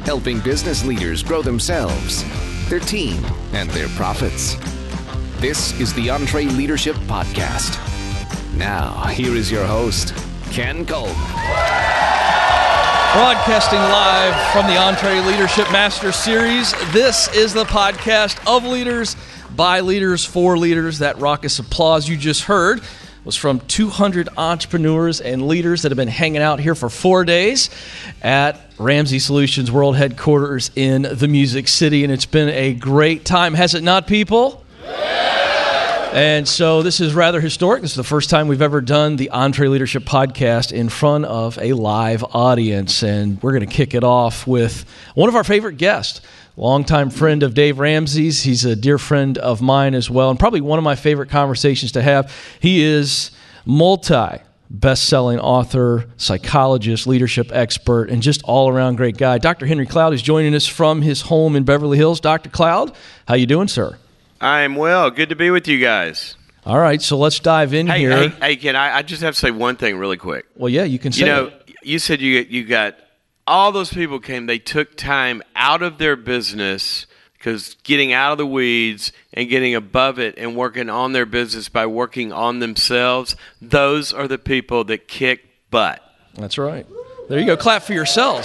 helping business leaders grow themselves, their team, and their profits. This is the EntreLeadership Podcast. Now, here is your host, Ken Coleman. Broadcasting live from the EntreLeadership Master Series. This is the podcast of leaders, by leaders, for leaders. That raucous applause you just heard was from 200 entrepreneurs and leaders that have been hanging out here for 4 days at Ramsey Solutions World Headquarters in the Music City, and it's been a great time, has it not, people? And so this is rather historic. This is the first time we've ever done the EntreLeadership Podcast in front of a live audience, and we're going to kick it off with one of our favorite guests, longtime friend of Dave Ramsey's. He's a dear friend of mine as well, and probably one of my favorite conversations to have. He is best-selling author, psychologist, leadership expert, and just all-around great guy. Dr. Henry Cloud is joining us from his home in Beverly Hills. Dr. Cloud, how you doing, sir? I'm well. Good to be with you guys. All right, so let's dive in here. Hey, Ken, I just have to say one thing really quick. Well, yeah, you can say it. You said you got all those people came. They took time out of their business because getting out of the weeds and getting above it and working on their business by working on themselves, those are the people that kick butt. That's right. There you go. Clap for yourselves.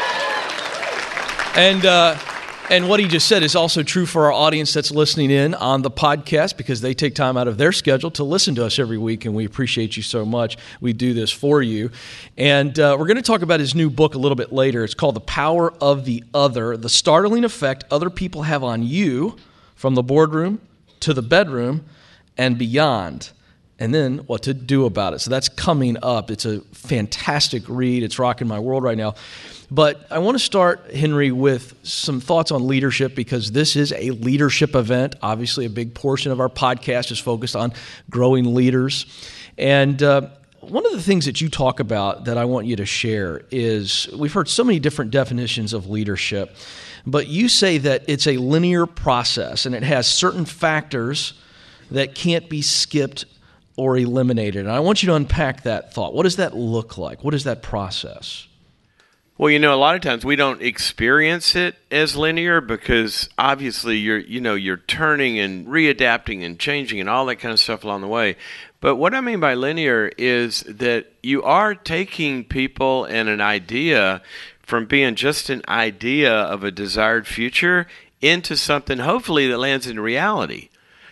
And what he just said is also true for our audience that's listening in on the podcast, because they take time out of their schedule to listen to us every week, and we appreciate you so much. We do this for you. And we're going to talk about his new book a little bit later. It's called The Power of the Other, the startling effect other people have on you from the boardroom to the bedroom and beyond, and then what to do about it. So that's coming up. It's a fantastic read. It's rocking my world right now. But I want to start, Henry, with some thoughts on leadership, because this is a leadership event. Obviously, a big portion of our podcast is focused on growing leaders. And one of the things that you talk about that I want you to share is, we've heard so many different definitions of leadership, but you say that it's a linear process and it has certain factors that can't be skipped or eliminated. And I want you to unpack that thought. What does that look like? What is that process? Well, a lot of times we don't experience it as linear because obviously you're turning and readapting and changing and all that kind of stuff along the way. But what I mean by linear is that you are taking people and an idea from being just an idea of a desired future into something hopefully that lands in reality.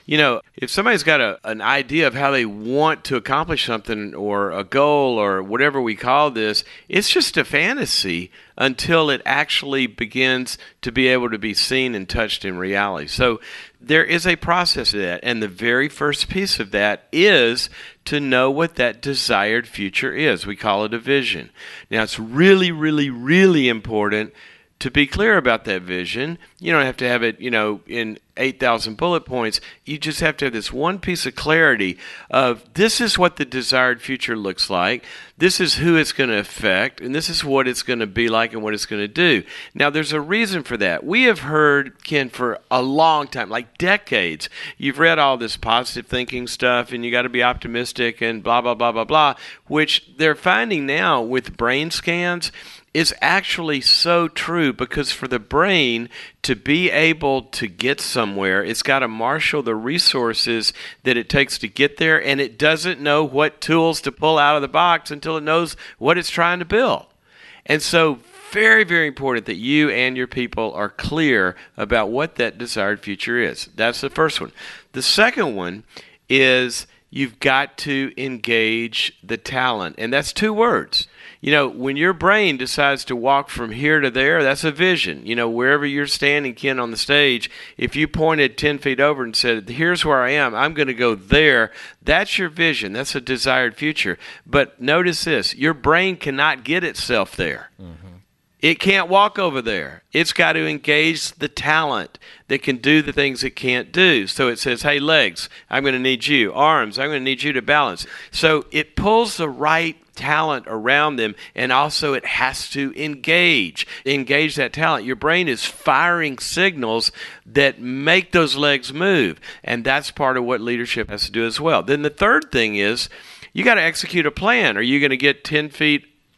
If somebody's got an idea of how they want to accomplish something or a goal or whatever we call this, it's just a fantasy until it actually begins to be able to be seen and touched in reality. So there is a process of that, and the very first piece of that is to know what that desired future is. We call it a vision. Now, it's really, really, really important to be clear about that vision. You don't have to have it, in 8,000 bullet points. You just have to have this one piece of clarity of this is what the desired future looks like. This is who it's going to affect, and this is what it's going to be like and what it's going to do. Now, there's a reason for that. We have heard, Ken, for a long time, like decades, you've read all this positive thinking stuff, and you got to be optimistic and blah, blah, blah, blah, blah, which they're finding now with brain scans is actually so true, because for the brain to be able to get somewhere, it's got to marshal the resources that it takes to get there, and it doesn't know what tools to pull out of the box until it knows what it's trying to build. And so very, very important that you and your people are clear about what that desired future is. That's the first one. The second one is you've got to engage the talent, and that's two words. When your brain decides to walk from here to there, that's a vision. Wherever you're standing, Ken, on the stage, if you pointed 10 feet over and said, here's where I am, I'm going to go there, that's your vision. That's a desired future. But notice this, your brain cannot get itself there. Mm-hmm. It can't walk over there. It's got to engage the talent that can do the things it can't do. So it says, hey, legs, I'm going to need you. Arms, I'm going to need you to balance. So it pulls the right talent around them, and also it has to engage that talent. Your brain is firing signals that make those legs move, and that's part of what leadership has to do as well. Then the third thing is you got to execute a plan. Are you going to get 10 feet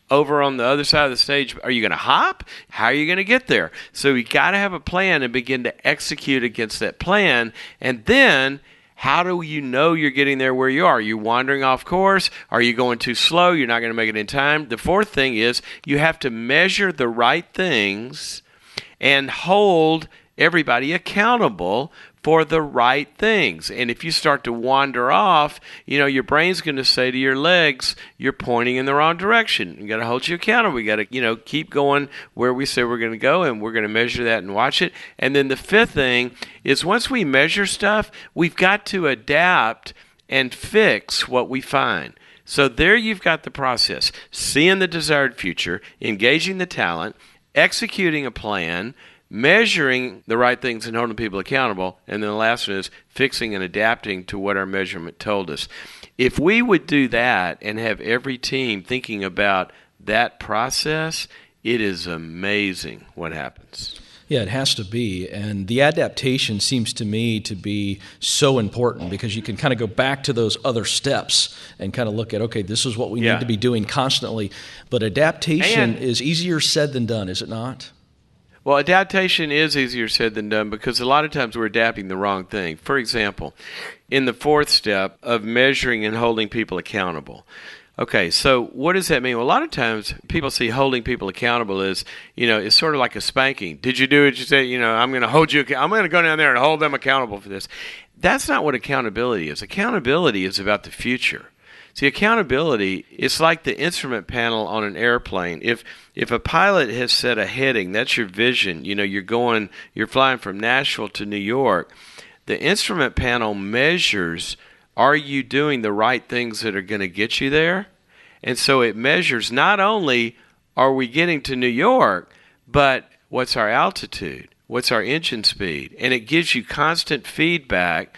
over on the other side of the stage, are you going to hop? How are you going to get there? So you got to have a plan and begin to execute against that plan. And then how do you know you're getting there where you are? Are you wandering off course? Are you going too slow? You're not going to make it in time. The fourth thing is you have to measure the right things and hold everybody accountable for the right things. And if you start to wander off, your brain's going to say to your legs, you're pointing in the wrong direction. We got to hold you accountable. We got to, keep going where we say we're going to go, and we're going to measure that and watch it. And then the fifth thing is once we measure stuff, we've got to adapt and fix what we find. So there you've got the process. Seeing the desired future, engaging the talent, executing a plan, measuring the right things and holding people accountable, and then the last one is fixing and adapting to what our measurement told us. If we would do that and have every team thinking about that process, it is amazing what happens. Yeah, it has to be. And the adaptation seems to me to be so important because you can kind of go back to those other steps and kind of look at, okay, this is what we need to be doing constantly. But adaptation is easier said than done, is it not? Well, adaptation is easier said than done because a lot of times we're adapting the wrong thing. For example, in the fourth step of measuring and holding people accountable. Okay, so what does that mean? Well, a lot of times people see holding people accountable as, it's sort of like a spanking. Did you do what you said? I'm going to hold you. I'm going to go down there and hold them accountable for this. That's not what accountability is. Accountability is about the future. See, accountability is like the instrument panel on an airplane. If a pilot has set a heading, that's your vision. You're flying from Nashville to New York. The instrument panel measures, are you doing the right things that are going to get you there? And so it measures not only are we getting to New York, but what's our altitude? What's our engine speed? And it gives you constant feedback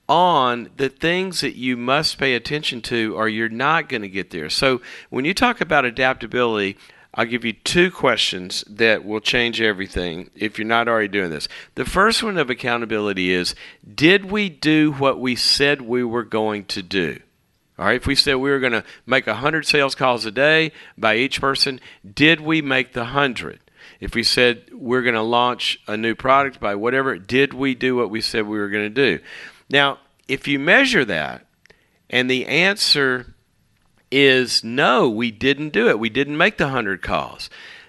on the things that you must pay attention to or you're not going to get there. So when you talk about adaptability, I'll give you two questions that will change everything if you're not already doing this. The first one of accountability is, did we do what we said we were going to do? All right, if we said we were going to make 100 sales calls a day by each person, did we make the 100? If we said we're going to launch a new product by whatever, did we do what we said we were going to do? Now, if you measure that and the answer is no, we didn't do it, we didn't make the 100 calls,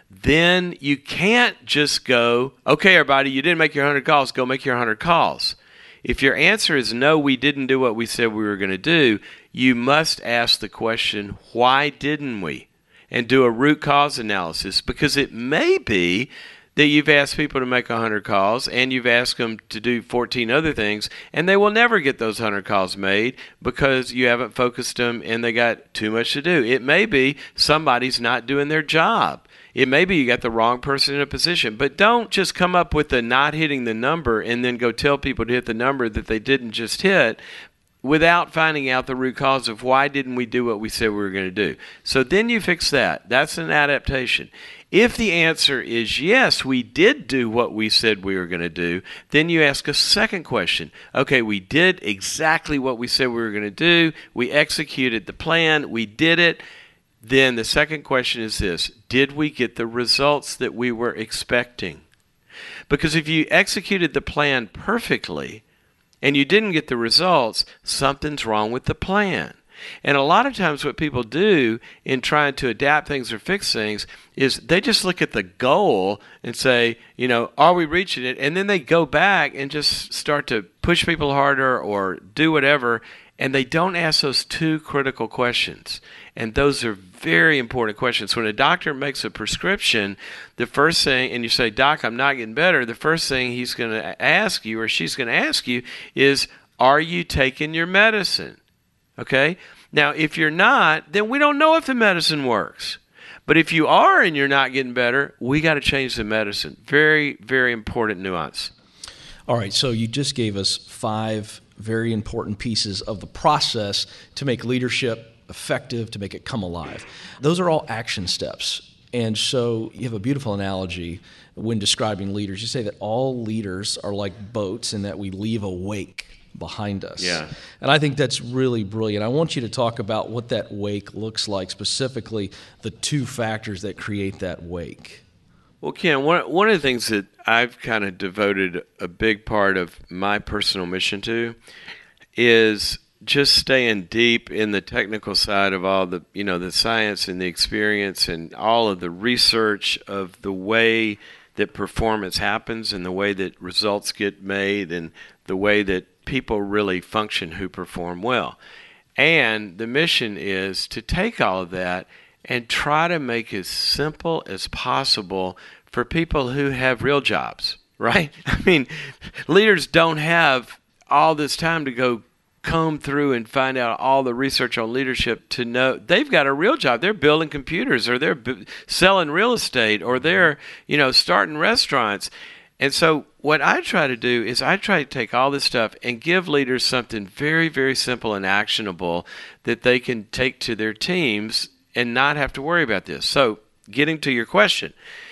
then you can't just go, okay, everybody, you didn't make your 100 calls, go make your 100 calls. If your answer is no, we didn't do what we said we were going to do, you must ask the question, why didn't we? And do a root cause analysis, because it may be that you've asked people to make 100 calls and you've asked them to do 14 other things, and they will never get those 100 calls made because you haven't focused them and they got too much to do. It may be somebody's not doing their job. It may be you got the wrong person in a position. But don't just come up with the not hitting the number and then go tell people to hit the number that they didn't just hit without finding out the root cause of why didn't we do what we said we were going to do. So then you fix that. That's an adaptation. If the answer is yes, we did do what we said we were going to do, then you ask a second question. Okay, we did exactly what we said we were going to do. We executed the plan. We did it. Then the second question is this: did we get the results that we were expecting? Because if you executed the plan perfectly and you didn't get the results, something's wrong with the plan. And a lot of times what people do in trying to adapt things or fix things is they just look at the goal and say, are we reaching it? And then they go back and just start to push people harder or do whatever, and they don't ask those two critical questions. And those are very important questions. When a doctor makes a prescription, the first thing, and you say, Doc, I'm not getting better, the first thing he's going to ask you or she's going to ask you is, are you taking your medicine? Okay? Now, if you're not, then we don't know if the medicine works. But if you are and you're not getting better, we got to change the medicine. Very, very important nuance. All right, so you just gave us 5 very important pieces of the process to make leadership effective, to make it come alive. Those are all action steps. And so you have a beautiful analogy when describing leaders. You say that all leaders are like boats and that we leave a wake behind us. Yeah. And I think that's really brilliant. I want you to talk about what that wake looks like, specifically the two factors that create that wake. Well, Ken, one of the things that I've kind of devoted a big part of my personal mission to is just staying deep in the technical side of all the, the science and the experience and all of the research of the way that performance happens and the way that results get made and the way that people really function who perform well. And the mission is to take all of that and try to make it as simple as possible for people who have real jobs, right? I mean, leaders don't have all this time to go comb through and find out all the research on leadership to know they've got a real job. They're building computers, or they're selling real estate, or they're, starting restaurants. And so what I try to do is I try to take all this stuff and give leaders something very, very simple and actionable that they can take to their teams and not have to worry about this. So getting to your question,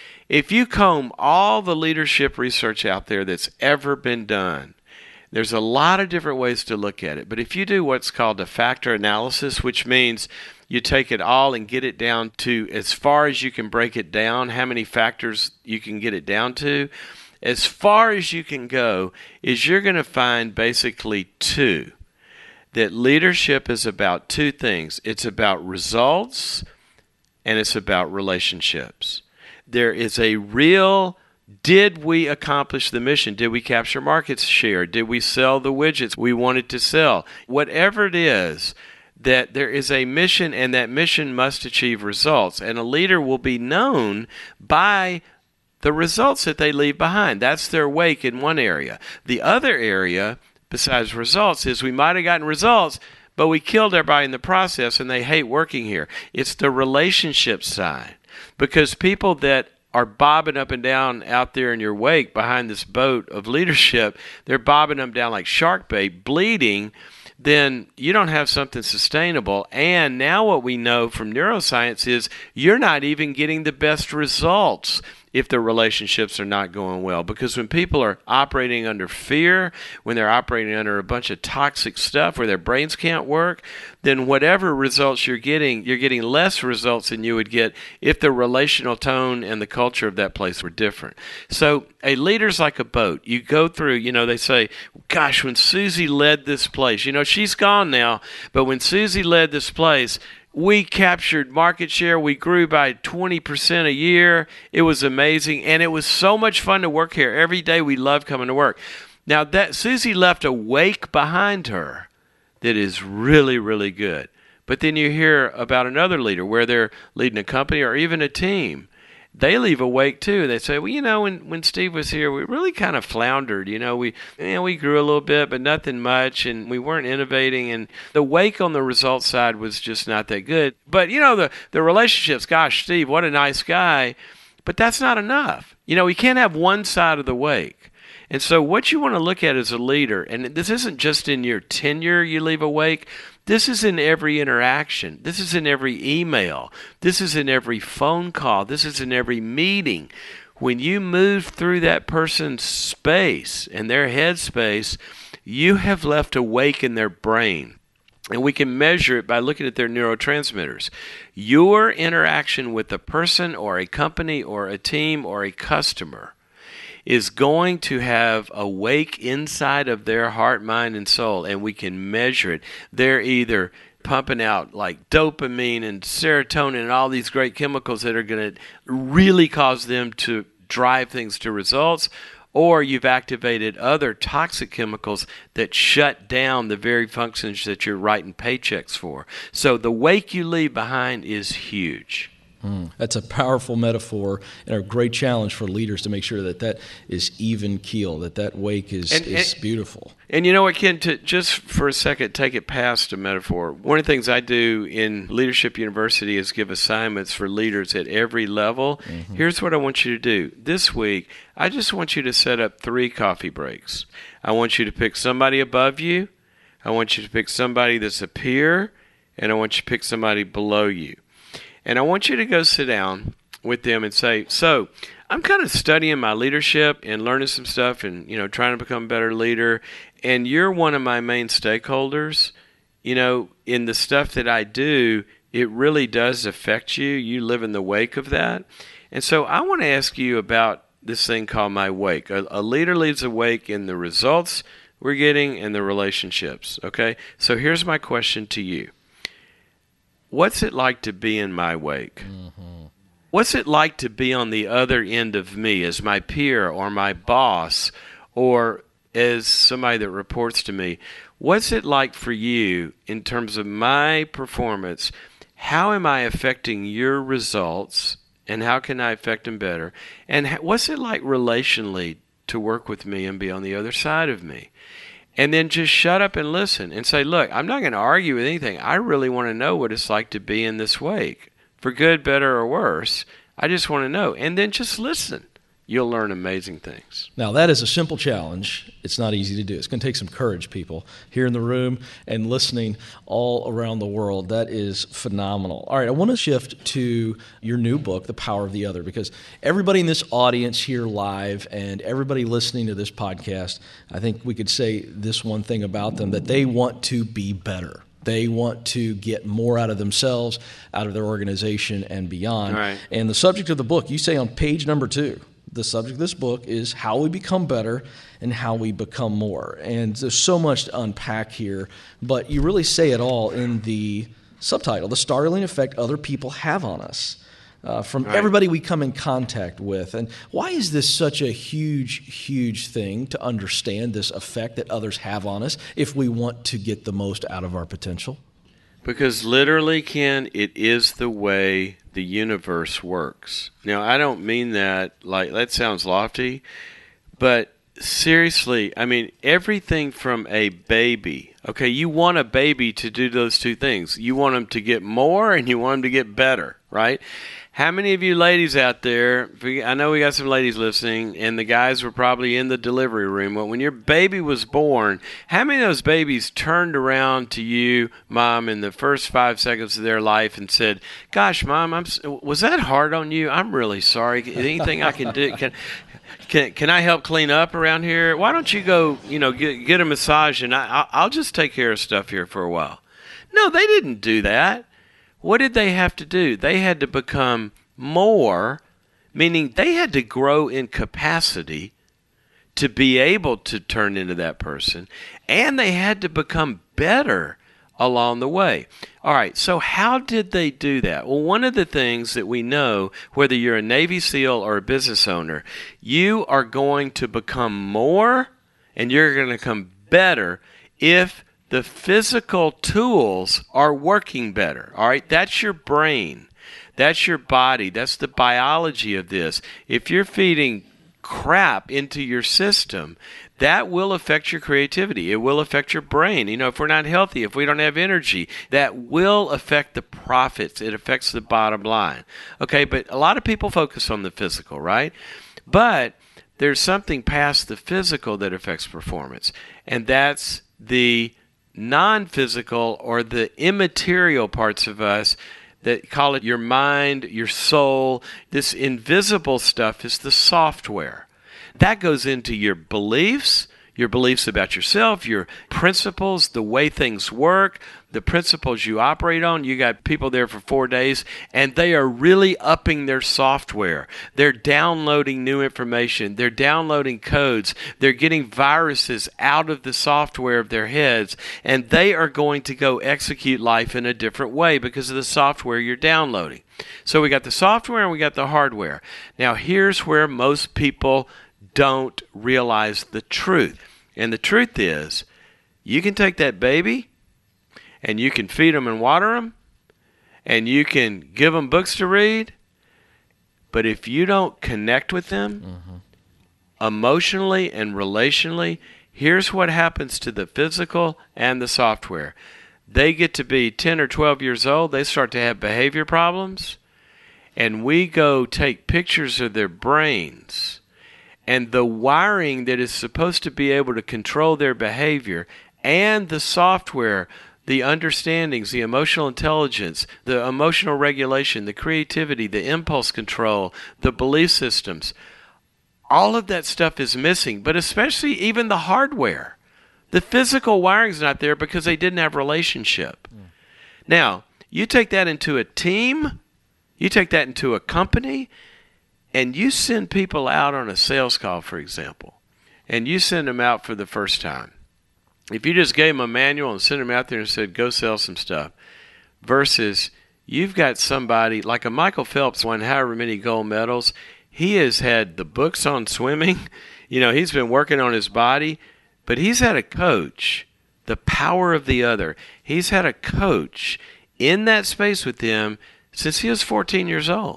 if you comb all the leadership research out there that's ever been done, there's a lot of different ways to look at it. But if you do what's called a factor analysis, which means you take it all and get it down to as far as you can break it down, how many factors you can get it down to, as far as you can go, is you're going to find basically two. That leadership is about two things. It's about results and it's about relationships. There is a real, did we accomplish the mission? Did we capture market share? Did we sell the widgets we wanted to sell? Whatever it is, that there is a mission and that mission must achieve results. And a leader will be known by the results that they leave behind. That's their wake in one area. The other area, besides results, is we might have gotten results, but we killed everybody in the process and they hate working here. It's the relationship side. Because people that are bobbing up and down out there in your wake behind this boat of leadership, they're bobbing them down like shark bait, bleeding, then you don't have something sustainable. And now what we know from neuroscience is you're not even getting the best results if the relationships are not going well. Because when people are operating under fear, when they're operating under a bunch of toxic stuff where their brains can't work, then whatever results you're getting less results than you would get if the relational tone and the culture of that place were different. So a leader's like a boat. You go through, they say, gosh, when Susie led this place, she's gone now, but when Susie led this place, we captured market share. We grew by 20% a year. It was amazing, and it was so much fun to work here. Every day we loved coming to work. Now, that Susie left a wake behind her that is really, really good. But then you hear about another leader where they're leading a company or even a team. They leave a wake too. They say, well, when Steve was here, we really kind of floundered. We grew a little bit, but nothing much, and we weren't innovating. And the wake on the results side was just not that good. But the relationships. Gosh, Steve, what a nice guy. But that's not enough. We can't have one side of the wake. And so what you want to look at as a leader, and this isn't just in your tenure you leave a wake. This is in every interaction. This is in every email. This is in every phone call. This is in every meeting. When you move through that person's space and their head space, you have left a wake in their brain. And we can measure it by looking at their neurotransmitters. Your interaction with a person or a company or a team or a customer is going to have a wake inside of their heart, mind, and soul, and we can measure it. They're either pumping out like dopamine and serotonin and all these great chemicals that are going to really cause them to drive things to results, or you've activated other toxic chemicals that shut down the very functions that you're writing paychecks for. So the wake you leave behind is huge. That's a powerful metaphor and a great challenge for leaders to make sure that is even keel, that wake is beautiful. And you know what, Ken, to just for a second take it past a metaphor, one of the things I do in Leadership University is give assignments for leaders at every level. Mm-hmm. Here's what I want you to do. This week, I just want you to set up 3 coffee breaks. I want you to pick somebody above you, I want you to pick somebody that's a peer, and I want you to pick somebody below you. And I want you to go sit down with them and say, so I'm kind of studying my leadership and learning some stuff and, trying to become a better leader. and you're one of my main stakeholders, in the stuff that I do, it really does affect you. You live in the wake of that. And so I want to ask you about this thing called My Wake. A leader leads a wake in the results we're getting and the relationships, okay? So here's my question to you. What's it like to be in my wake? Mm-hmm. What's it like to be on the other end of me as my peer or my boss or as somebody that reports to me? What's it like for you in terms of my performance? How am I affecting your results, and how can I affect them better? And what's it like relationally to work with me and be on the other side of me? And then just shut up and listen and say, look, I'm not going to argue with anything. I really want to know what it's like to be in this wake. For good, better, or worse, I just want to know. And then just listen. You'll learn amazing things. Now, that is a simple challenge. It's not easy to do. It's going to take some courage, people, here in the room and listening all around the world. That is phenomenal. All right, I want to shift to your new book, The Power of the Other, because everybody in this audience here live and everybody listening to this podcast, I think we could say this one thing about them, that they want to be better. They want to get more out of themselves, out of their organization, and beyond. Right. And the subject of the book, you say on page number 2, the subject of this book is how we become better and how we become more. And there's so much to unpack here, but you really say it all in the subtitle, The Startling Effect Other People Have on Us, from everybody we come in contact with. And why is this such a huge thing to understand this effect that others have on us if we want to get the most out of our potential? Because literally, Ken, it is the way the universe works. Now, I don't mean that like that sounds lofty, but seriously, I mean, everything from a baby. Okay, you want a baby to do those two things. You want them to get more and you want them to get better, right? How many of you ladies out there, I know we got some ladies listening, and the guys were probably in the delivery room, but when your baby was born, how many of those babies turned around to you, Mom, in the first 5 seconds of their life and said, gosh, Mom, was that hard on you? I'm really sorry. Anything I can do? Can I help clean up around here? Why don't you go, get a massage, and I'll just take care of stuff here for a while. No, they didn't do that. What did they have to do? They had to become more, meaning they had to grow in capacity to be able to turn into that person, and they had to become better along the way. All right, so how did they do that? Well, one of the things that we know, whether you're a Navy SEAL or a business owner, you are going to become more and you're going to become better if the physical tools are working better. All right, that's your brain. That's your body. That's the biology of this. If you're feeding crap into your system, that will affect your creativity. It will affect your brain. If we're not healthy, if we don't have energy, that will affect the profits. It affects the bottom line. Okay, but a lot of people focus on the physical, right? But there's something past the physical that affects performance, and that's the non-physical or the immaterial parts of us that call it your mind, your soul. This invisible stuff is the software. That goes into your beliefs about yourself, your principles, the way things work, the principles you operate on. You got people there for 4 days, and they are really upping their software. They're downloading new information. They're downloading codes. They're getting viruses out of the software of their heads, and they are going to go execute life in a different way because of the software you're downloading. So we got the software and we got the hardware. Now, here's where most people don't realize the truth. And the truth is, you can take that baby and you can feed them and water them and you can give them books to read, but if you don't connect with them emotionally and relationally, here's what happens to the physical and the software. They get to be 10 or 12 years old, they start to have behavior problems, and we go take pictures of their brains. And the wiring that is supposed to be able to control their behavior and the software, the understandings, the emotional intelligence, the emotional regulation, the creativity, the impulse control, the belief systems, all of that stuff is missing, but especially even the hardware. The physical wiring's not there because they didn't have relationship. Now, you take that into a team, you take that into a company, and you send people out on a sales call, for example, and you send them out for the first time. If you just gave them a manual and sent them out there and said, go sell some stuff, versus you've got somebody like a Michael Phelps won however many gold medals. He has had the books on swimming. He's been working on his body, but he's had a coach, the power of the other. He's had a coach in that space with him since he was 14 years old.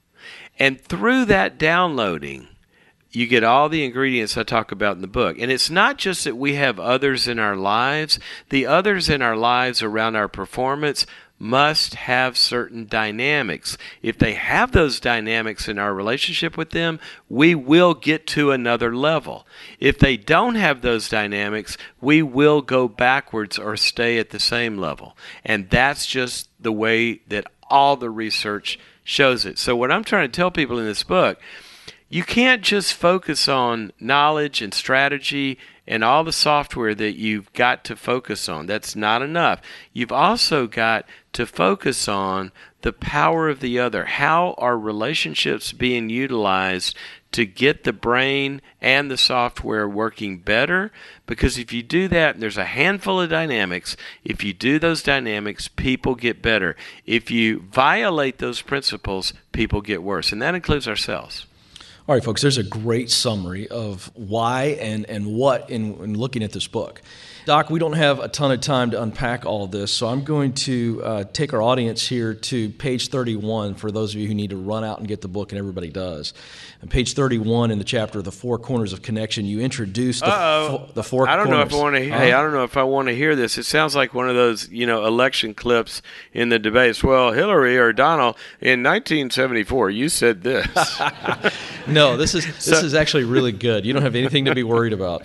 And through that downloading, you get all the ingredients I talk about in the book. And it's not just that we have others in our lives. The others in our lives around our performance must have certain dynamics. If they have those dynamics in our relationship with them, we will get to another level. If they don't have those dynamics, we will go backwards or stay at the same level. And that's just the way that all the research shows it. So what I'm trying to tell people in this book, you can't just focus on knowledge and strategy and all the software that you've got to focus on. That's not enough. You've also got to focus on the power of the other. How are relationships being utilized to get the brain and the software working better? Because if you do that, there's a handful of dynamics. If you do those dynamics, people get better. If you violate those principles, people get worse. And that includes ourselves. All right, folks, there's a great summary of why and what in looking at this book. Doc, we don't have a ton of time to unpack all of this, so I'm going to take our audience here to page 31 for those of you who need to run out and get the book, and everybody does. And page 31 in the chapter, The Four Corners of Connection, you introduce the four corners. I don't know if I want to. Hey, I don't know if I want to hear this. It sounds like one of those, election clips in the debates. Well, Hillary or Donald in 1974, you said this. No, this is actually really good. You don't have anything to be worried about.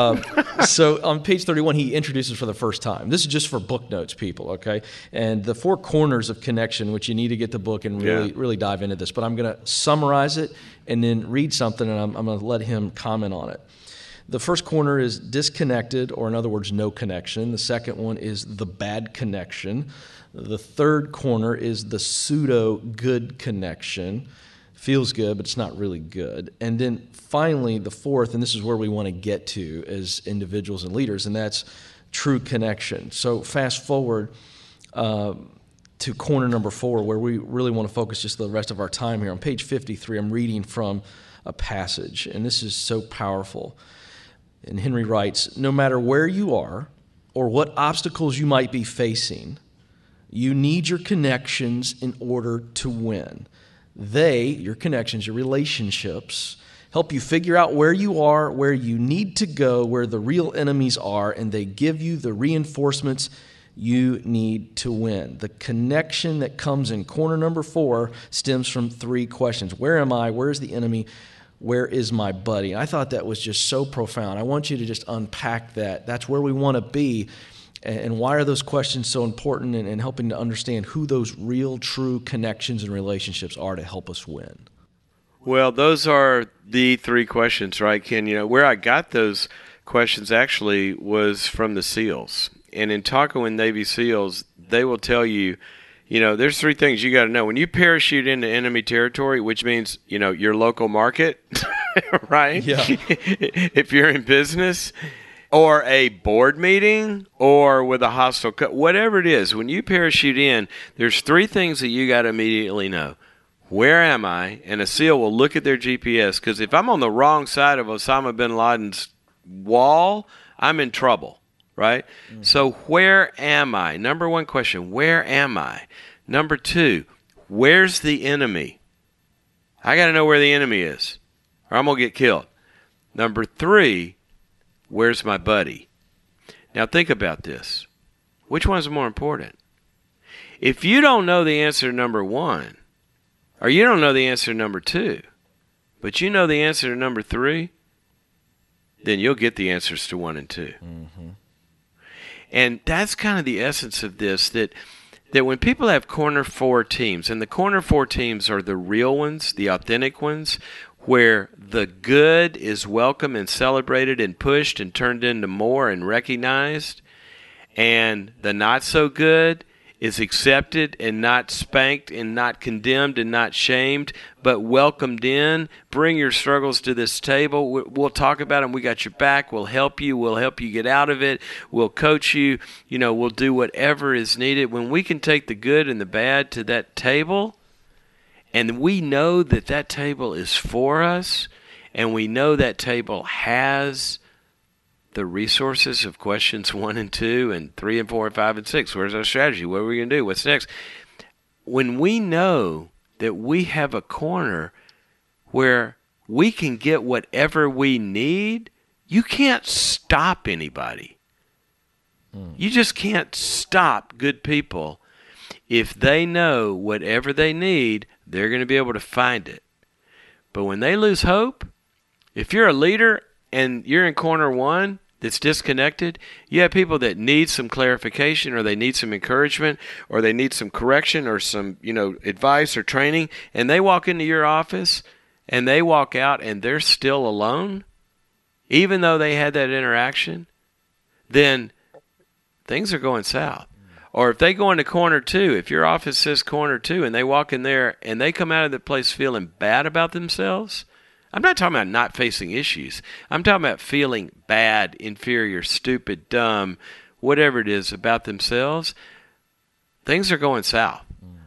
So on page 31, he introduces for the first time. This is just for book notes, people, okay? And the four corners of connection, which you need to get the book and really dive into this. But I'm going to summarize it and then read something, and I'm going to let him comment on it. The first corner is disconnected, or in other words, no connection. The second one is the bad connection. The third corner is the pseudo-good connection. Feels good, but it's not really good. And then finally, the fourth, and this is where we want to get to as individuals and leaders, and that's true connection. So fast forward to corner number 4, where we really want to focus just the rest of our time here. On page 53, I'm reading from a passage, and this is so powerful. And Henry writes, no matter where you are or what obstacles you might be facing, you need your connections in order to win. They, your connections, your relationships, help you figure out where you are, where you need to go, where the real enemies are, and they give you the reinforcements you need to win. The connection that comes in corner number 4 stems from 3 questions. Where am I? Where is the enemy? Where is my buddy? I thought that was just so profound. I want you to just unpack that. That's where we want to be. And why are those questions so important in helping to understand who those real, true connections and relationships are to help us win? Well, those are the 3 questions, right, Ken? Where I got those questions actually was from the SEALs. And in talking with Navy SEALs, they will tell you, there's 3 things you got to know. When you parachute into enemy territory, which means, your local market, right? Yeah. If you're in business, or a board meeting, or with a hostile whatever it is, when you parachute in, there's 3 things that you got to immediately know. Where am I? And a SEAL will look at their GPS, because if I'm on the wrong side of Osama bin Laden's wall, I'm in trouble, right? Mm-hmm. So where am I? Number 1 question, where am I? Number 2, where's the enemy? I got to know where the enemy is, or I'm going to get killed. Number 3, where's my buddy? Now think about this. Which one's more important? If you don't know the answer to number 1, or you don't know the answer to number 2, but you know the answer to number 3, then you'll get the answers to 1 and 2. Mm-hmm. And that's kind of the essence of this, that when people have corner 4 teams, and the corner 4 teams are the real ones, the authentic ones, where the good is welcome and celebrated and pushed and turned into more and recognized, and the not so good is accepted and not spanked and not condemned and not shamed, but welcomed in. Bring your struggles to this table. We'll talk about them. We got your back. We'll help you. We'll help you get out of it. We'll coach you. We'll do whatever is needed. When we can take the good and the bad to that table, and we know that that table is for us, and we know that table has the resources of questions 1 and 2 and 3 and 4 and 5 and 6. Where's our strategy? What are we going to do? What's next? When we know that we have a corner where we can get whatever we need, you can't stop anybody. You just can't stop good people. If they know whatever they need, they're going to be able to find it. But when they lose hope, if you're a leader and you're in corner 1 that's disconnected, you have people that need some clarification, or they need some encouragement, or they need some correction, or some advice or training, and they walk into your office and they walk out and they're still alone, even though they had that interaction, then things are going south. Or if they go into corner 2, if your office says corner 2 and they walk in there and they come out of the place feeling bad about themselves, I'm not talking about not facing issues. I'm talking about feeling bad, inferior, stupid, dumb, whatever it is about themselves. Things are going south.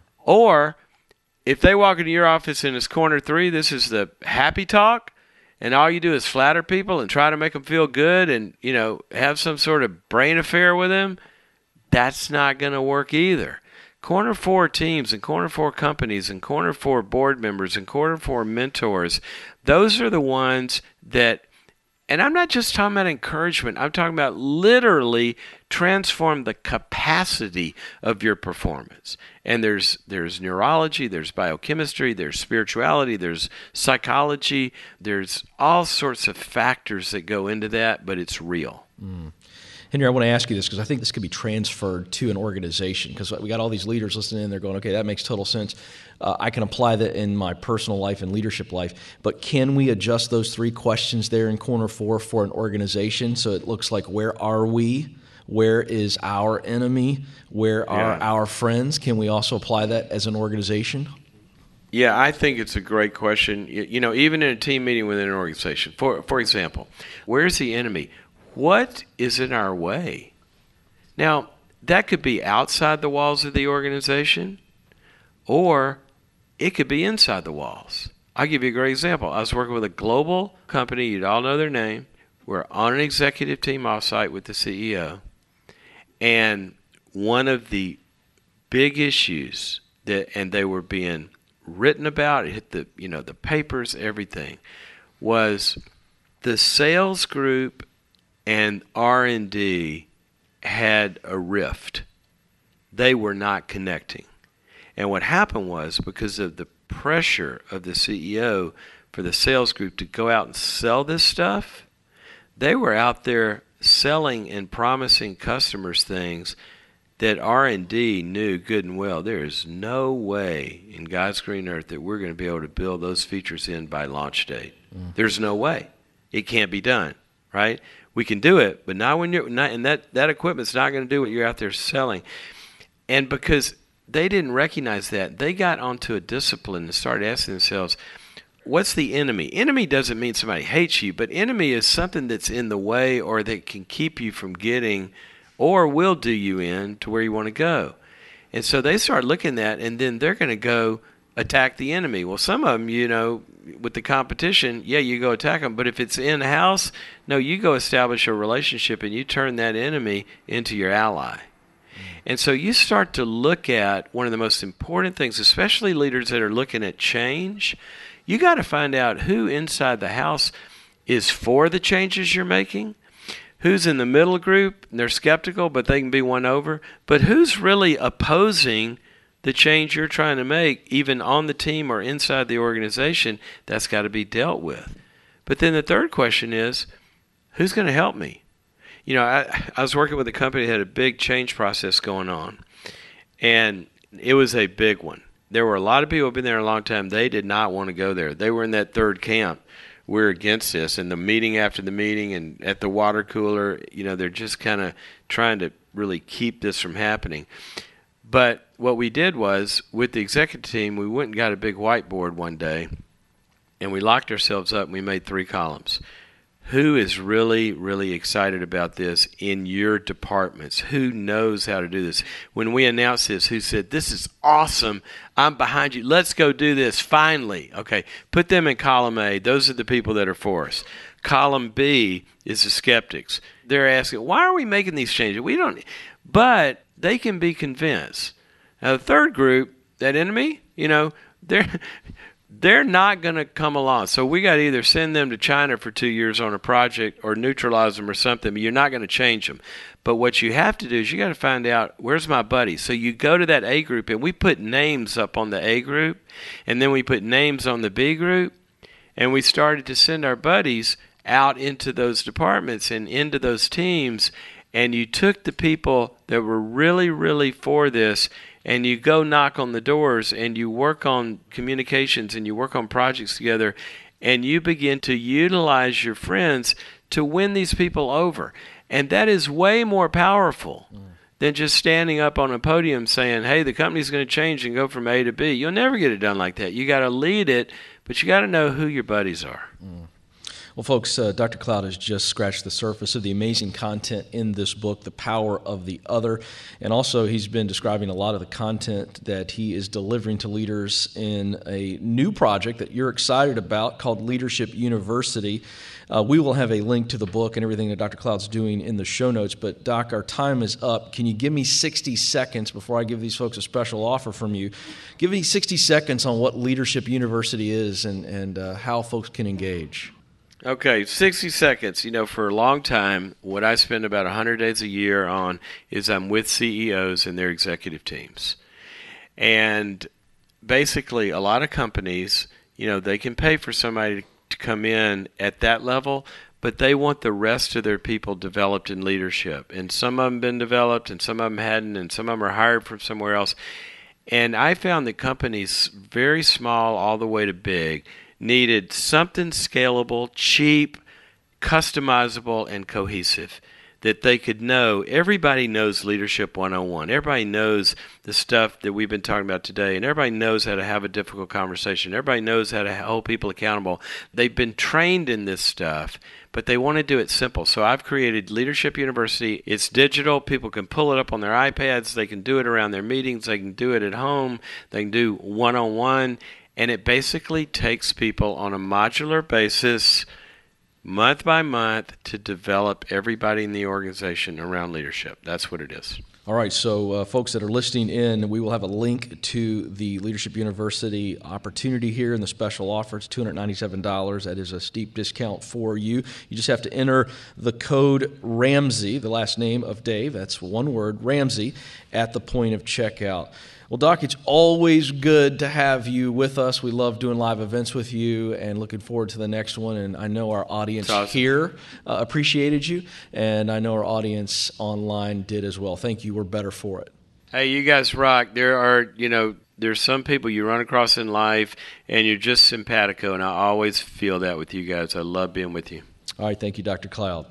Or if they walk into your office and it's corner 3, this is the happy talk, and all you do is flatter people and try to make them feel good and, have some sort of brain affair with them, that's not going to work either. Corner 4 teams and corner 4 companies and corner 4 board members and corner 4 mentors, those are the ones that, and I'm not just talking about encouragement, I'm talking about literally transform the capacity of your performance. And there's neurology, there's biochemistry, there's spirituality, there's psychology, there's all sorts of factors that go into that, but it's real. Henry, I want to ask you this because I think this could be transferred to an organization, because we got all these leaders listening in, they're going, okay, that makes total sense. I can apply that in my personal life and leadership life, but can we adjust those 3 questions there in corner 4 for an organization so it looks like, where are we? Where is our enemy? Where are our friends? Can we also apply that as an organization? Yeah, I think it's a great question. Even in a team meeting within an organization, for example, where's the enemy? What is in our way? Now, that could be outside the walls of the organization, or it could be inside the walls. I'll give you a great example. I was working with a global company. You'd all know their name. We're on an executive team offsite with the CEO. And one of the big issues and they were being written about, it hit the papers, everything, was the sales group and R&D had a rift. They were not connecting. And what happened was, because of the pressure of the CEO for the sales group to go out and sell this stuff, they were out there selling and promising customers things that R&D knew good and well. There is no way in God's green earth that we're going to be able to build those features in by launch date. There's no way. It can't be done, right? We can do it, but not when you're not, and that equipment's not going to do what you're out there selling. And because they didn't recognize that, they got onto a discipline and started asking themselves, what's the enemy? Enemy doesn't mean somebody hates you, but enemy is something that's in the way or that can keep you from getting or will do you in to where you want to go. And so they start looking at that, and then they're going to go attack the enemy. Well, some of them, with the competition, you go attack them. But if it's in-house, no, you go establish a relationship and you turn that enemy into your ally. And so you start to look at one of the most important things, especially leaders that are looking at change. You got to find out who inside the house is for the changes you're making, who's in the middle group, and they're skeptical, but they can be won over, but who's really opposing the change you're trying to make, even on the team or inside the organization. That's got to be dealt with. But then the third question is, who's going to help me? I was working with a company that had a big change process going on, and it was a big one. there were a lot of people who have been there a long time. They did not want to go there. They were in that third camp. We're against this. And the meeting after the meeting and at the water cooler, they're just kind of trying to really keep this from happening. But what we did was, with the executive team, we went and got a big whiteboard one day, and we locked ourselves up and we made 3 columns. Who is really, really excited about this in your departments? Who knows how to do this? When we announced this, who said, this is awesome, I'm behind you, let's go do this, finally. Okay, put them in column A. Those are the people that are for us. Column B is the skeptics. They're asking, why are we making these changes? We don't, but they can be convinced. Now, the third group, that enemy, they're not going to come along. So we got to either send them to China for 2 years on a project or neutralize them or something. But you're not going to change them. But what you have to do is you got to find out, where's my buddy? So you go to that A group, and we put names up on the A group, and then we put names on the B group, and we started to send our buddies out into those departments and into those teams, and you took the people that were really, really for this, and you go knock on the doors, and you work on communications, and you work on projects together, and you begin to utilize your friends to win these people over. And that is way more powerful than just standing up on a podium saying, hey, the company's going to change and go from A to B. You'll never get it done like that. You got to lead it, but you got to know who your buddies are. Well, folks, Dr. Cloud has just scratched the surface of the amazing content in this book, The Power of the Other. And also, he's been describing a lot of the content that he is delivering to leaders in a new project that you're excited about called Leadership University. We will have a link to the book and everything that Dr. Cloud's doing in the show notes. But, Doc, our time is up. Can you give me 60 seconds before I give these folks a special offer from you? Give me 60 seconds on what Leadership University is and how folks can engage. Okay, 60 seconds. For a long time, what I spend about 100 days a year on is I'm with CEOs and their executive teams. And basically, a lot of companies, they can pay for somebody to come in at that level, but they want the rest of their people developed in leadership. And some of them been developed, and some of them hadn't, and some of them are hired from somewhere else. And I found that companies, very small all the way to big, needed something scalable, cheap, customizable, and cohesive that they could know. Everybody knows Leadership 101. Everybody knows the stuff that we've been talking about today, and everybody knows how to have a difficult conversation. Everybody knows how to hold people accountable. They've been trained in this stuff, but they want to do it simple. So I've created Leadership University. It's digital. People can pull it up on their iPads. They can do it around their meetings. They can do it at home. They can do one-on-one. And it basically takes people on a modular basis, month by month, to develop everybody in the organization around leadership. That's what it is. All right, so folks that are listening in, we will have a link to the Leadership University opportunity here in the special offer. It's $297. That is a steep discount for you. You just have to enter the code Ramsey, the last name of Dave, that's one word, Ramsey, at the point of checkout. Well, Doc, it's always good to have you with us. We love doing live events with you and looking forward to the next one. And I know our audience here appreciated you, and I know our audience online did as well. Thank you. We're better for it. Hey, you guys rock. There are, there's some people you run across in life, and you're just simpatico, and I always feel that with you guys. I love being with you. All right. Thank you, Dr. Cloud.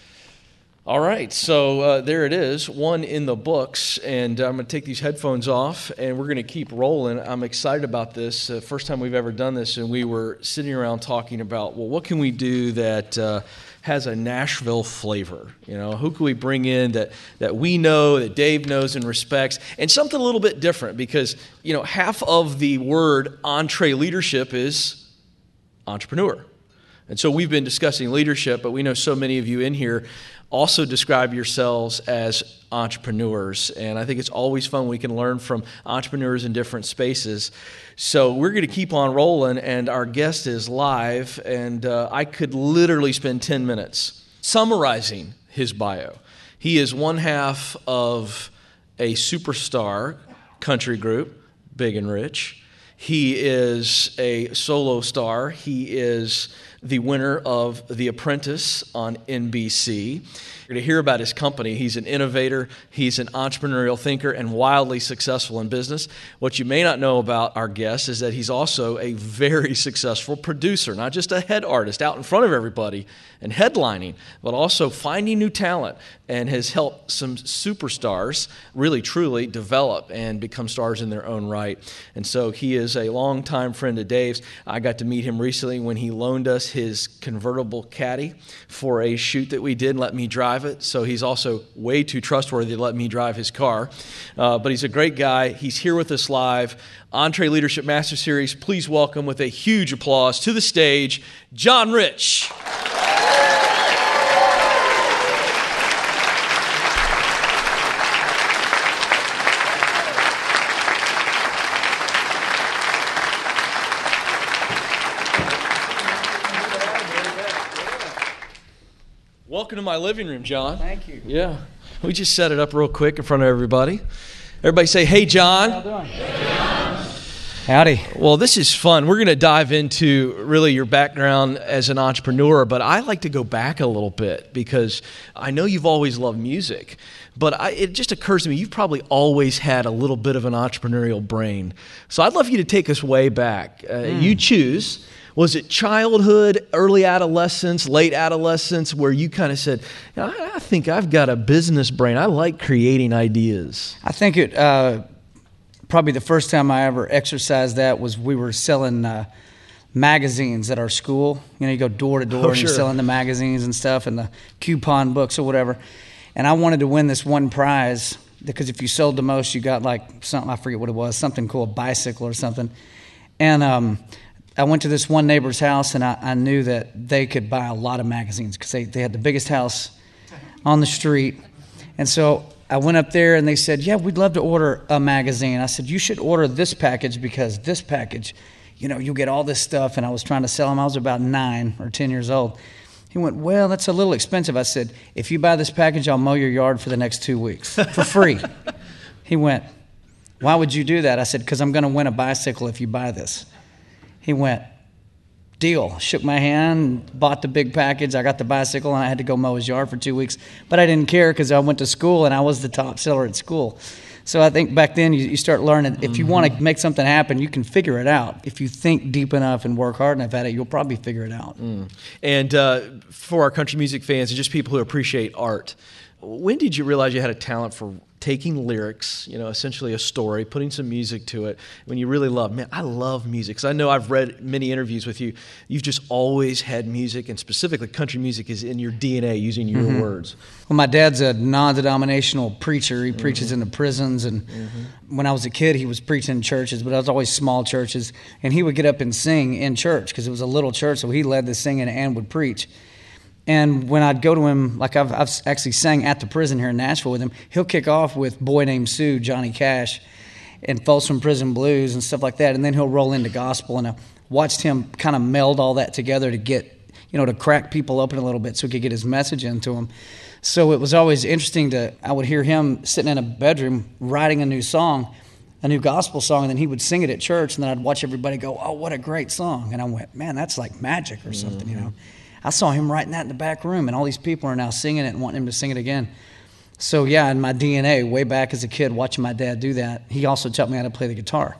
All right, so there it is, one in the books, and I'm going to take these headphones off, and we're going to keep rolling. I'm excited about this. First time we've ever done this, and we were sitting around talking about, well, what can we do that has a Nashville flavor? Who can we bring in that we know, that Dave knows and respects, and something a little bit different, because, half of the word EntreLeadership is entrepreneur. And so we've been discussing leadership, but we know so many of you in here also describe yourselves as entrepreneurs. And I think it's always fun when we can learn from entrepreneurs in different spaces. So we're going to keep on rolling, and our guest is live, and I could literally spend 10 minutes summarizing his bio. He is one half of a superstar country group, Big and Rich. He is a solo star. He is the winner of The Apprentice on NBC. You're going to hear about his company. He's an innovator, he's an entrepreneurial thinker, and wildly successful in business. What you may not know about our guest is that he's also a very successful producer, not just a head artist out in front of everybody and headlining, but also finding new talent, and has helped some superstars really, truly develop and become stars in their own right. And so he is a longtime friend of Dave's. I got to meet him recently when he loaned us his convertible Caddy for a shoot that we did and let me drive it. So he's also way too trustworthy to let me drive his car. But he's a great guy. He's here with us live. EntreLeadership Master Series. Please welcome with a huge applause to the stage, John Rich. Welcome to my living room, John. Thank you. Yeah. We just set it up real quick in front of everybody. Everybody say, hey, John. How you doing? Hey, John. Howdy. Well, this is fun. We're going to dive into really your background as an entrepreneur, but I like to go back a little bit because I know you've always loved music, but it just occurs to me you've probably always had a little bit of an entrepreneurial brain. So I'd love you to take us way back. You choose. Was it childhood, early adolescence, late adolescence, where you kind of said, I think I've got a business brain. I like creating ideas. I think it probably the first time I ever exercised that was we were selling magazines at our school. You know, you go door to door and you're selling the magazines and stuff and the coupon books or whatever. And I wanted to win this one prize because if you sold the most, you got like something, I forget what it was, something cool, a bicycle or something. And I went to this one neighbor's house, and I knew that they could buy a lot of magazines because they had the biggest house on the street. And so I went up there, and they said, yeah, we'd love to order a magazine. I said, you should order this package because this package, you know, you'll get all this stuff. And I was trying to sell him. I was about 9 or 10 years old. He went, well, that's a little expensive. I said, if you buy this package, I'll mow your yard for the next 2 weeks for free. He went, why would you do that? I said, because I'm going to win a bicycle if you buy this. He went, deal. Shook my hand, bought the big package. I got the bicycle, and I had to go mow his yard for 2 weeks. But I didn't care because I went to school, and I was the top seller at school. So I think back then you start learning, if you want to make something happen, you can figure it out. If you think deep enough and work hard enough at it, you'll probably figure it out. And for our country music fans and just people who appreciate art, when did you realize you had a talent for taking lyrics, you know, essentially a story, putting some music to it, when you really love, man, I love music. Because I know I've read many interviews with you. You've just always had music, and specifically country music is in your DNA, using your words. Well, my dad's a non-denominational preacher. He preaches in the prisons. And when I was a kid, he was preaching in churches, but I was always small churches. And he would get up and sing in church because it was a little church, so he led the singing and would preach. And when I'd go to him, like I've actually sang at the prison here in Nashville with him, he'll kick off with Boy Named Sue, Johnny Cash, and Folsom Prison Blues and stuff like that. And then he'll roll into gospel. And I watched him kind of meld all that together to get, you know, to crack people open a little bit so he could get his message into them. So it was always interesting I would hear him sitting in a bedroom writing a new song, a new gospel song, and then he would sing it at church. And then I'd watch everybody go, oh, what a great song. And I went, man, that's like magic or something, you know. I saw him writing that in the back room, and all these people are now singing it and wanting him to sing it again. So, yeah, in my DNA, way back as a kid, watching my dad do that, he also taught me how to play the guitar.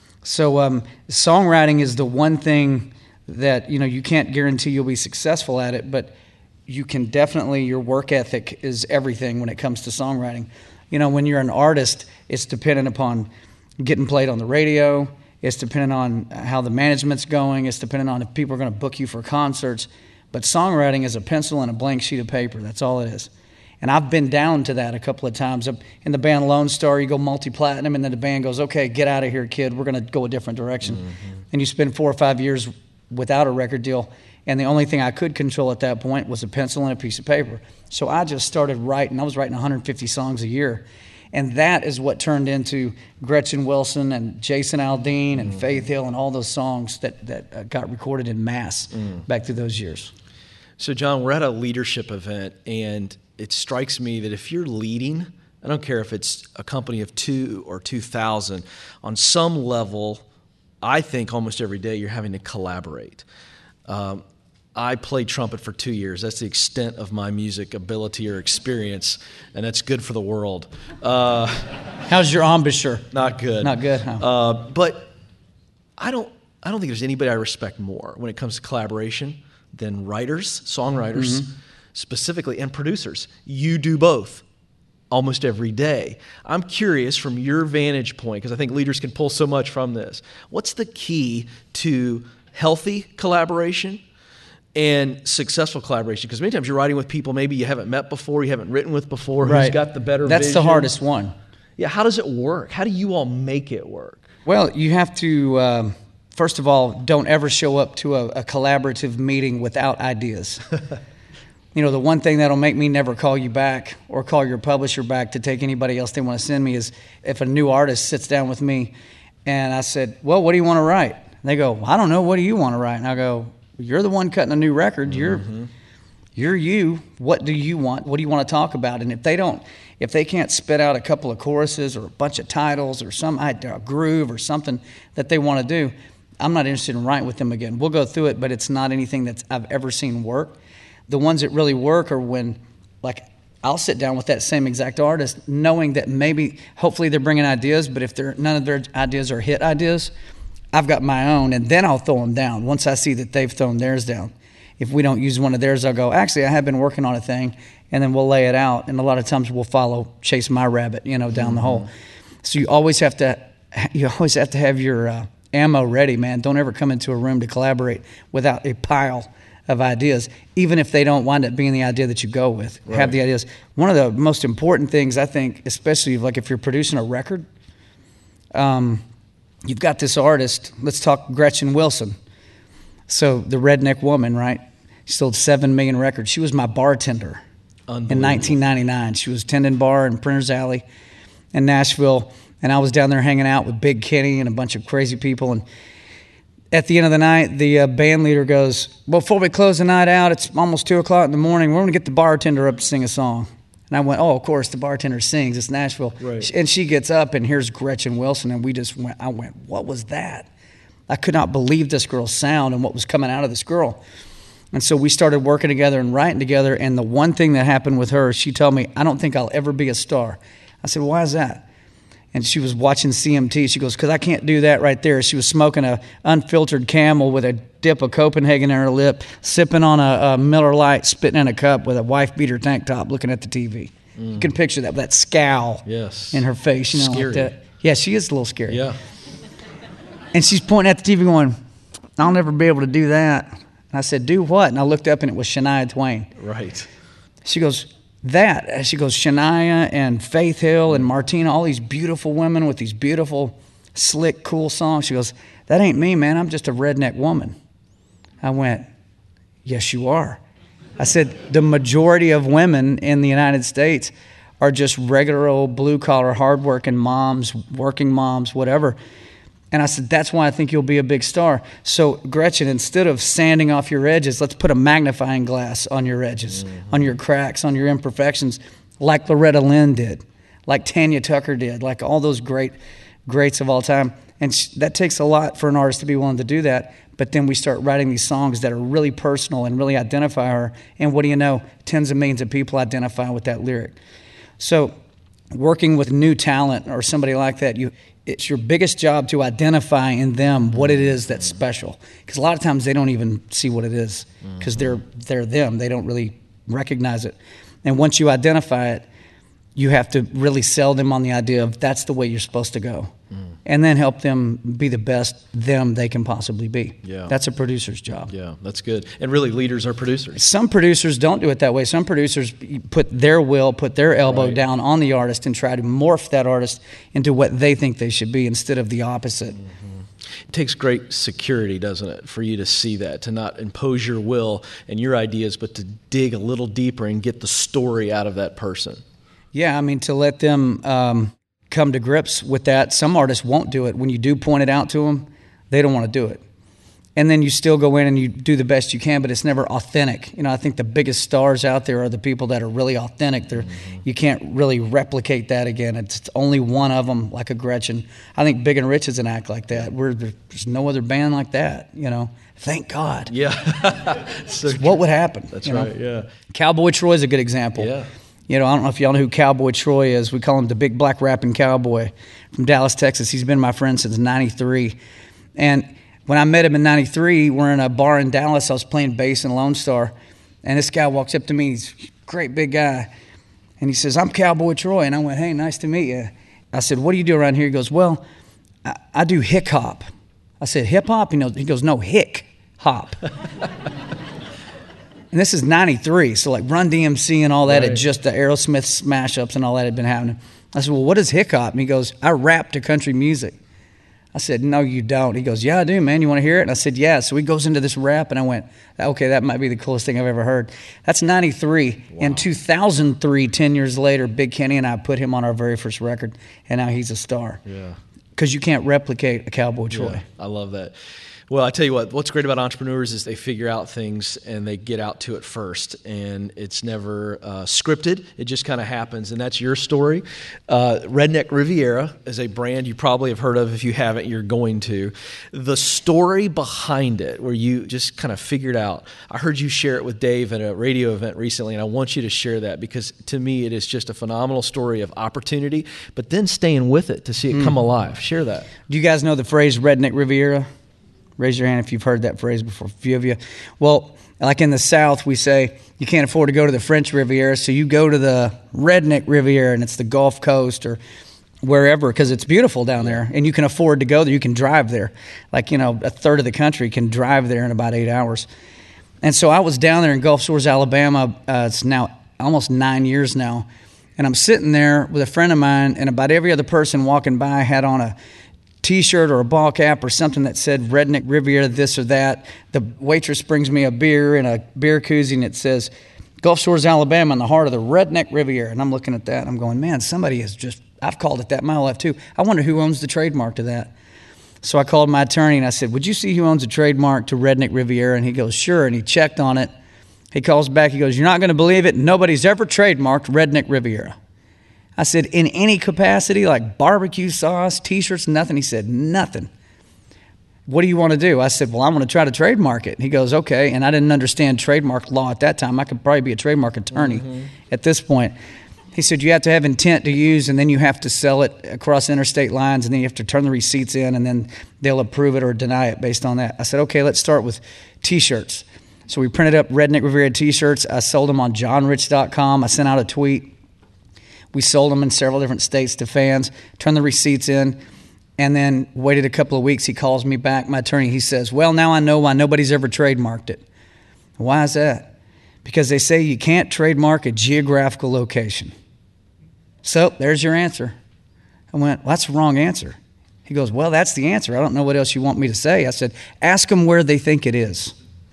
So songwriting is the one thing that, you know, you can't guarantee you'll be successful at it, but you can definitely, your work ethic is everything when it comes to songwriting. You know, when you're an artist, it's dependent upon getting played on the radio. It's dependent on how the management's going. It's dependent on if people are going to book you for concerts. But songwriting is a pencil and a blank sheet of paper. That's all it is. And I've been down to that a couple of times. In the band Lone Star, you go multi-platinum, and then the band goes, okay, get out of here, kid. We're going to go a different direction. And you spend 4 or 5 years without a record deal. And the only thing I could control at that point was a pencil and a piece of paper. So I just started writing. I was writing 150 songs a year. And that is what turned into Gretchen Wilson and Jason Aldean and Faith Hill and all those songs that got recorded in mass back through those years. So, John, we're at a leadership event, and it strikes me that if you're leading, I don't care if it's a company of 2 or 2,000, on some level, I think almost every day you're having to collaborate. I played trumpet for 2 years. That's the extent of my music ability or experience, and that's good for the world. How's your embouchure? Not good. Not good, huh? But I don't think there's anybody I respect more when it comes to collaboration than writers, songwriters, specifically, and producers. You do both almost every day. I'm curious from your vantage point, because I think leaders can pull so much from this. What's the key to healthy collaboration and successful collaboration? Because many times you're writing with people maybe you haven't met before, you haven't written with before, who's got the better vision. That's the hardest one. Yeah, how does it work? How do you all make it work? Well, you have to, first of all, don't ever show up to a collaborative meeting without ideas. The one thing that'll make me never call you back or call your publisher back to take anybody else they want to send me is if a new artist sits down with me and I said, well, what do you want to write? And they go, I don't know, what do you want to write? And I go, you're the one cutting a new record. You're you. What do you want? What do you want to talk about? And if they can't spit out a couple of choruses or a bunch of titles or a groove or something that they want to do, I'm not interested in writing with them again. We'll go through it, but it's not anything that I've ever seen work. The ones that really work are when, like, I'll sit down with that same exact artist knowing that hopefully they're bringing ideas, but if none of their ideas are hit ideas, I've got my own, and then I'll throw them down once I see that they've thrown theirs down. If we don't use one of theirs, I'll go, actually, I have been working on a thing, and then we'll lay it out, and a lot of times we'll chase my rabbit, down the hole. So you always have to have your ammo ready, man. Don't ever come into a room to collaborate without a pile of ideas, even if they don't wind up being the idea that you go with. Right. Have the ideas. One of the most important things, I think, especially like if you're producing a record, you've got this artist, let's talk Gretchen Wilson. So the redneck woman, right? She sold 7 million records. She was my bartender in 1999. She was tending bar in Printers Alley in Nashville, and I was down there hanging out with Big Kenny and a bunch of crazy people. And at the end of the night, the band leader goes, well, before we close the night out, it's almost 2 o'clock in the morning. We're going to get the bartender up to sing a song. And I went, oh, of course, the bartender sings. It's Nashville. Right. And she gets up, and here's Gretchen Wilson. And I went, what was that? I could not believe this girl's sound and what was coming out of this girl. And so we started working together and writing together. And the one thing that happened with her, she told me, I don't think I'll ever be a star. I said, why is that? And she was watching CMT. She goes, because I can't do that right there. She was smoking a unfiltered Camel with a dip of Copenhagen in her lip, sipping on a Miller Lite, spitting in a cup with a wife-beater tank top, looking at the TV. You can picture that scowl in her face. Scary. Like that. Yeah, she is a little scary. Yeah. And she's pointing at the TV going, I'll never be able to do that. And I said, do what? And I looked up, and it was Shania Twain. Right. She goes, that. She goes, Shania and Faith Hill and Martina, all these beautiful women with these beautiful, slick, cool songs. She goes, that ain't me, man. I'm just a redneck woman. I went, yes, you are. I said, the majority of women in the United States are just regular old blue-collar, hard-working moms, working moms, whatever. And I said, that's why I think you'll be a big star. So, Gretchen, instead of sanding off your edges, let's put a magnifying glass on your edges, on your cracks, on your imperfections, like Loretta Lynn did, like Tanya Tucker did, like all those greats of all time. And that takes a lot for an artist to be willing to do that. But then we start writing these songs that are really personal and really identify her. And what do you know? Tens of millions of people identify with that lyric. So working with new talent or somebody like that, it's your biggest job to identify in them what it is that's special. Because a lot of times they don't even see what it is because they're them. They don't really recognize it. And once you identify it, you have to really sell them on the idea of that's the way you're supposed to go. And then help them be the best them they can possibly be. Yeah. That's a producer's job. Yeah, that's good. And really, leaders are producers. Some producers don't do it that way. Some producers put their elbow down on the artist and try to morph that artist into what they think they should be instead of the opposite. It takes great security, doesn't it, for you to see that, to not impose your will and your ideas, but to dig a little deeper and get the story out of that person. Yeah, I mean, to let them come to grips with that. Some artists won't do it. When you do point it out to them, they don't want to do it. and then you still go in and you do the best you can, but it's never authentic. I think the biggest stars out there are the people that are really authentic. You can't really replicate that again. It's only one of them, like a Gretchen. I think Big and Rich is an act like that. There's no other band like that, Thank God. Yeah. So what would happen? That's right, yeah. Cowboy Troy's a good example. Yeah. I don't know if y'all know who Cowboy Troy is. We call him the big black rapping cowboy from Dallas, Texas. He's been my friend since 93. And when I met him in 93, we're in a bar in Dallas. I was playing bass in Lone Star. And this guy walks up to me. He's a great big guy. And he says, "I'm Cowboy Troy." And I went, "Hey, nice to meet you." I said, "What do you do around here?" He goes, "Well, I do hick hop." I said, "Hip hop?" He goes, "No, hick hop." And this is 93, so like Run DMC and all that, Right. had just the Aerosmith smash-ups and all that had been happening. I said, "Well, what is hick hop?" And he goes, "I rap to country music." I said, "No, you don't." He goes, "Yeah, I do, man. You want to hear it?" And I said, "Yeah." So he goes into this rap, and I went, "Okay, that might be the coolest thing I've ever heard." That's 93. Wow. In 2003, 10 years later, Big Kenny and I put him on our very first record, and now he's a star. Yeah. Because you can't replicate a Cowboy Troy. Yeah, I love that. Well, I tell you what's great about entrepreneurs is they figure out things and they get out to it first, and it's never scripted. It just kind of happens, and that's your story. Redneck Riviera is a brand you probably have heard of. If you haven't, you're going to. The story behind it, where you just kind of figured out. I heard you share it with Dave at a radio event recently, and I want you to share that because to me it is just a phenomenal story of opportunity, but then staying with it to see it come alive. Share that. Do you guys know the phrase Redneck Riviera? Raise your hand if you've heard that phrase before, a few of you. Well, like in the South, we say you can't afford to go to the French Riviera, so you go to the Redneck Riviera, and it's the Gulf Coast or wherever, because it's beautiful down there, and you can afford to go there. You can drive there. Like, a third of the country can drive there in about 8 hours. And so I was down there in Gulf Shores, Alabama. It's now almost 9 years now. And I'm sitting there with a friend of mine, and about every other person walking by had on a T-shirt or a ball cap or something that said Redneck Riviera this or that. The waitress brings me a beer in a beer koozie, and it says Gulf Shores, Alabama, in the heart of the Redneck Riviera. And I'm looking at that, and I'm going, man, somebody has just, I've called it that my whole life too. I wonder who owns the trademark to that. So I called my attorney, and I said, would you see who owns a trademark to Redneck Riviera? And he goes, sure. And he checked on it. He calls back. He goes, you're not going to believe it. Nobody's ever trademarked Redneck Riviera. I said, in any capacity, like barbecue sauce, T-shirts, nothing? He said, nothing. What do you want to do? I said, well, I'm going to try to trademark it. And he goes, okay. And I didn't understand trademark law at that time. I could probably be a trademark attorney at this point. He said, you have to have intent to use, and then you have to sell it across interstate lines, and then you have to turn the receipts in, and then they'll approve it or deny it based on that. I said, okay, let's start with T-shirts. So we printed up Redneck Riviera T-shirts. I sold them on johnrich.com. I sent out a tweet. We sold them in several different states to fans, turned the receipts in, and then waited a couple of weeks. He calls me back, my attorney. He says, well, now I know why nobody's ever trademarked it. Why is that? Because they say you can't trademark a geographical location. So there's your answer. I went, well, that's the wrong answer. He goes, well, that's the answer. I don't know what else you want me to say. I said, ask them where they think it is.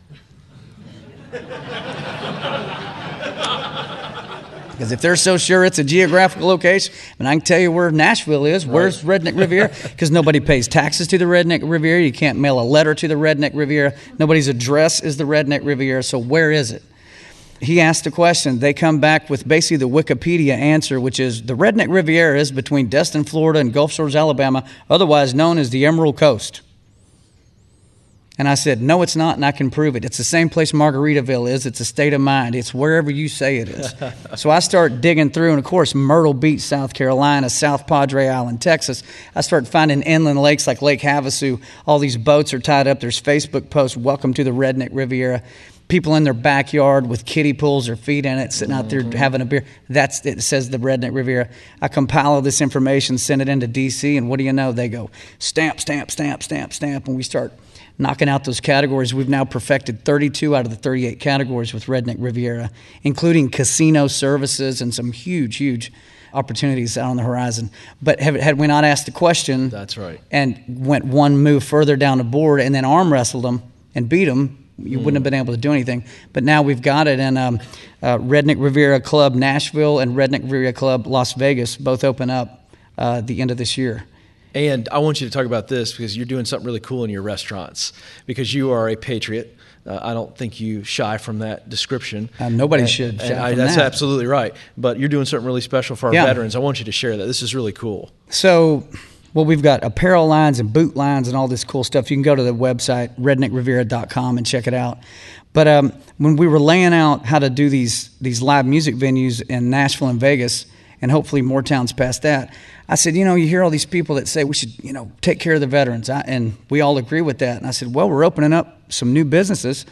Because if they're so sure it's a geographical location, and I can tell you where Nashville is, where's Redneck Riviera? Because nobody pays taxes to the Redneck Riviera. You can't mail a letter to the Redneck Riviera. Nobody's address is the Redneck Riviera, so where is it? He asked a question. They come back with basically the Wikipedia answer, which is the Redneck Riviera is between Destin, Florida and Gulf Shores, Alabama, otherwise known as the Emerald Coast. And I said, no, it's not, and I can prove it. It's the same place Margaritaville is. It's a state of mind. It's wherever you say it is. So I start digging through, and of course, Myrtle Beach, South Carolina, South Padre Island, Texas. I start finding inland lakes like Lake Havasu. All these boats are tied up. There's Facebook posts, welcome to the Redneck Riviera. People in their backyard with kiddie pools, their feet in it, sitting out there having a beer. It says the Redneck Riviera. I compile all this information, send it into D.C., and what do you know? They go, stamp, stamp, stamp, stamp, stamp, and we start knocking out those categories. We've now perfected 32 out of the 38 categories with Redneck Riviera, including casino services and some huge, huge opportunities out on the horizon. But had we not asked the question, that's right, and went one move further down the board and then arm wrestled them and beat them, you wouldn't have been able to do anything. But now we've got it, and Redneck Riviera Club Nashville and Redneck Riviera Club Las Vegas both open up the end of this year. And I want you to talk about this because you're doing something really cool in your restaurants because you are a patriot. I don't think you shy from that description. Nobody should shy from that's that. absolutely right. But you're doing something really special for our veterans. I want you to share that. This is really cool. So, well, we've got apparel lines and boot lines and all this cool stuff. You can go to the website, redneckriviera.com, and check it out. But when we were laying out how to do these live music venues in Nashville and Vegas, and hopefully more towns past that, I said, you hear all these people that say we should, take care of the veterans. And we all agree with that. And I said, well, we're opening up some new businesses.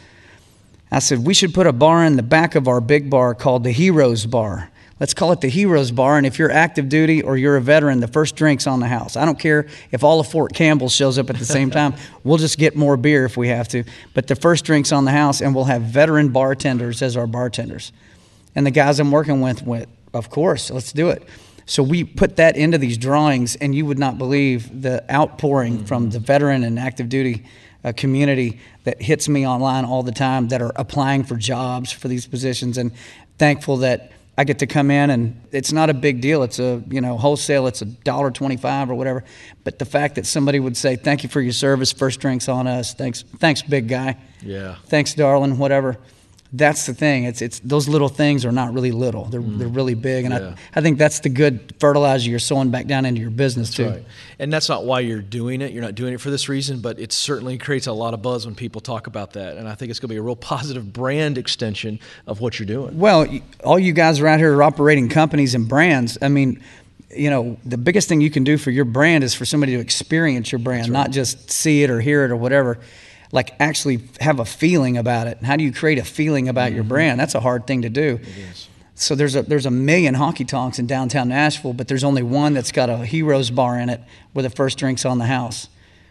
I said, we should put a bar in the back of our big bar called the Heroes Bar. Let's call it the Heroes Bar. And if you're active duty or you're a veteran, the first drink's on the house. I don't care if all of Fort Campbell shows up at the same time. We'll just get more beer if we have to. But the first drink's on the house, and we'll have veteran bartenders as our bartenders. And the guys I'm working with went, of course, let's do it. So we put that into these drawings, and you would not believe the outpouring from the veteran and active duty community that hits me online all the time that are applying for jobs for these positions, and thankful that I get to come in, and it's not a big deal. It's a wholesale. It's $1.25 or whatever. But the fact that somebody would say, "Thank you for your service. First drink's on us. Thanks, big guy. Yeah. Thanks, darling. Whatever." That's the thing. It's those little things are not really little. They're really big, and I think that's the good fertilizer you're sowing back down into your business too. Right. And that's not why you're doing it. You're not doing it for this reason, but it certainly creates a lot of buzz when people talk about that. And I think it's going to be a real positive brand extension of what you're doing. Well, all you guys around here are operating companies and brands. I mean, the biggest thing you can do for your brand is for somebody to experience your brand, not just see it or hear it or whatever. Like actually have a feeling about it. And how do you create a feeling about your brand? That's a hard thing to do. It is. So there's a million honky tonks in downtown Nashville, but there's only one that's got a Heroes Bar in it where the first drink's on the house.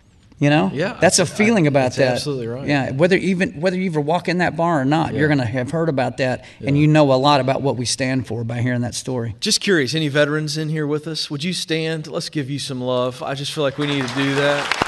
Yeah, that's a feeling about that. Absolutely right. Yeah, whether you ever walk in that bar or not, you're going to have heard about that, and you know a lot about what we stand for by hearing that story. Just curious, any veterans in here with us? Would you stand? Let's give you some love. I just feel like we need to do that.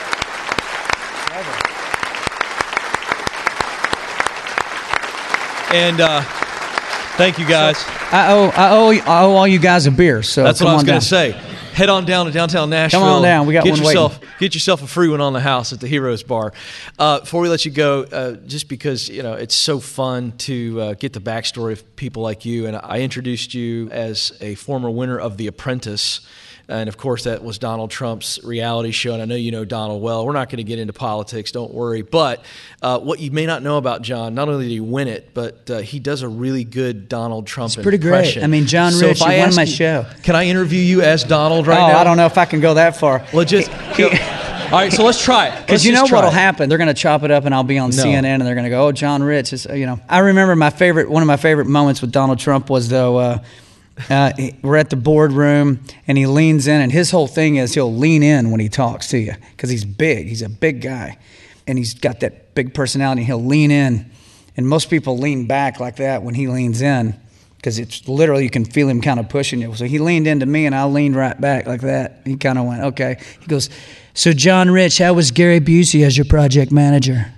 And thank you guys. So I owe all you guys a beer. So that's what I was going to say. Head on down to downtown Nashville. Come on down. We got one waiting. Get yourself a free one on the house at the Heroes Bar. Before we let you go, just because it's so fun to get the backstory of people like you, and I introduced you as a former winner of The Apprentice. And, of course, that was Donald Trump's reality show, and I know you know Donald well. We're not going to get into politics, don't worry. But what you may not know about John, not only did he win it, but he does a really good Donald Trump impression. It's pretty great. I mean, John Rich, you won my show. Can I interview you as Donald right now? I don't know if I can go that far. Well, just... All right, so let's try it. Because what'll happen? They're going to chop it up, and I'll be on CNN, and they're going to go, "Oh, John Rich is." I remember one of my favorite moments with Donald Trump was though. We're at the boardroom, and he leans in, and his whole thing is he'll lean in when he talks to you because he's big. He's a big guy, and he's got that big personality. He'll lean in, and most people lean back like that when he leans in because it's literally you can feel him kind of pushing you. So he leaned into me, and I leaned right back like that. He kind of went, "Okay." He goes, "So John Rich, how was Gary Busey as your project manager?"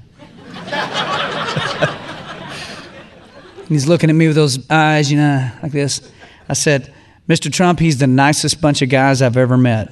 He's looking at me with those eyes, like this. I said, "Mr. Trump, he's the nicest bunch of guys I've ever met."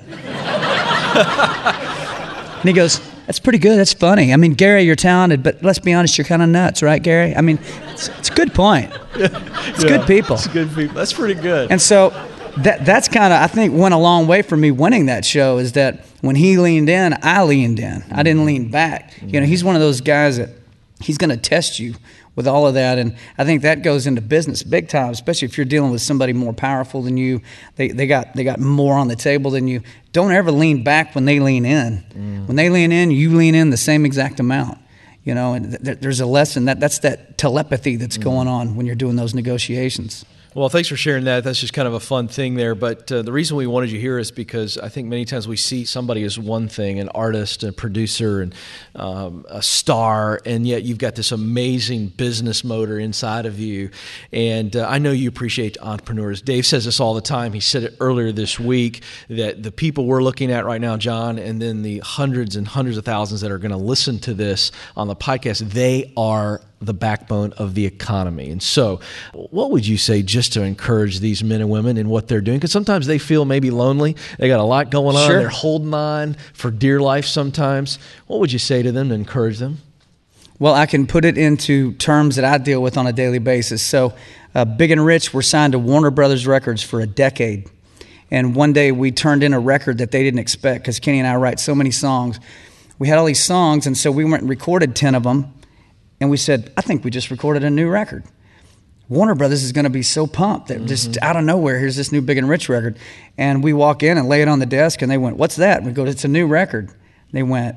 And he goes, "That's pretty good. That's funny. I mean, Gary, you're talented, but let's be honest, you're kind of nuts, right, Gary?" I mean, it's a good point. It's good people. It's good people. That's pretty good. And so that's kind of, I think, went a long way for me winning that show is that when he leaned in, I leaned in. I didn't lean back. He's one of those guys that he's going to test you with all of that, and I think that goes into business big time, especially if you're dealing with somebody more powerful than you. They got more on the table than you. Don't ever lean back when they lean in. When they lean in, you lean in the same exact amount. And there's a lesson that's that telepathy that's going on when you're doing those negotiations. Well, thanks for sharing that. That's just kind of a fun thing there. But the reason we wanted you here is because I think many times we see somebody as one thing, an artist, a producer, and a star, and yet you've got this amazing business motor inside of you. And I know you appreciate entrepreneurs. Dave says this all the time. He said it earlier this week that the people we're looking at right now, John, and then the hundreds and hundreds of thousands that are going to listen to this on the podcast, they are the backbone of the economy. And so what would you say just to encourage these men and women in what they're doing? Because sometimes they feel maybe lonely. They got a lot going on. Sure. They're holding on for dear life sometimes. What would you say to them to encourage them? Well, I can put it into terms that I deal with on a daily basis. So Big and Rich were signed to Warner Brothers Records for a decade. And one day we turned in a record that they didn't expect, because Kenny and I write so many songs. We had all these songs, and so we went and recorded 10 of them. And we said, I think we just recorded a new record. Warner Brothers is going to be so pumped that just out of nowhere, here's this new Big and Rich record. And we walk in and lay it on the desk, and they went, what's that? And we go, it's a new record. And they went,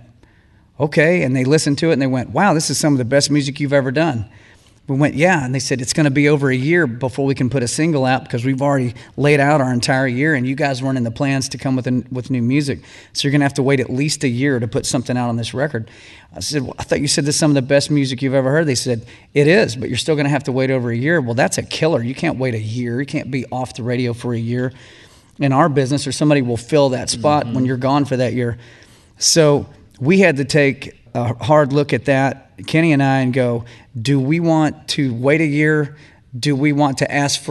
okay. And they listened to it, and they went, wow, this is some of the best music you've ever done. We went, yeah. And they said, it's going to be over a year before we can put a single out, because we've already laid out our entire year, and you guys weren't in the plans to come with new music. So you're going to have to wait at least a year to put something out on this record. I said, well, I thought you said this is some of the best music you've ever heard. They said, it is, but you're still going to have to wait over a year. Well, that's a killer. You can't wait a year. You can't be off the radio for a year in our business, or somebody will fill that spot when you're gone for that year. So we had to take a hard look at that, Kenny and I, and go, do we want to wait a year? Do we want to ask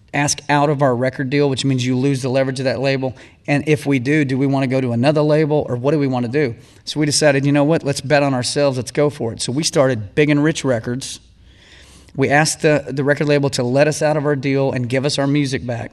out of our record deal, which means you lose the leverage of that label? And if we do we want to go to another label, or what do we want to do? So we decided, you know what, let's bet on ourselves, let's go for it. So we started Big and Rich Records. We asked the record label to let us out of our deal and give us our music back.